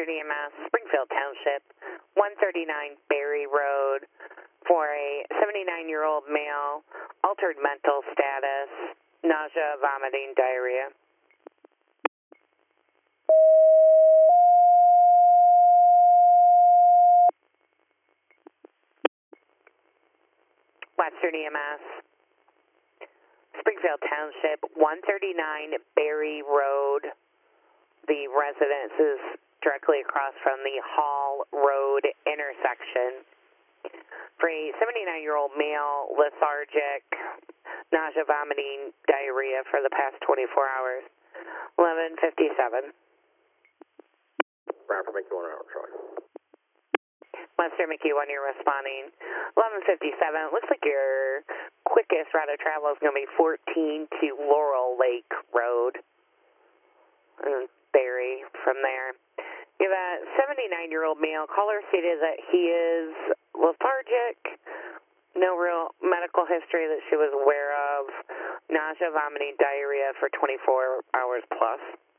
Western EMS, Springfield Township, 139 Berry Road, for a 79-year-old male, altered mental status, nausea, vomiting, diarrhea. Western EMS, Springfield Township, 139 Berry Road. The residence is directly across from the Hall Road intersection. For a 79-year-old male, lethargic, nausea, vomiting, diarrhea for the past 24 hours. 11:57. Bradford McKee 1 hour, Charlie. Western McKee 1, you're responding. 11:57. Looks like your quickest route of travel is going to be 14 to Laurel Lake Road. And Berry from there. You have a 79-year-old male. Caller stated that he is lethargic, no real medical history that she was aware of, nausea, vomiting, diarrhea for 24 hours plus.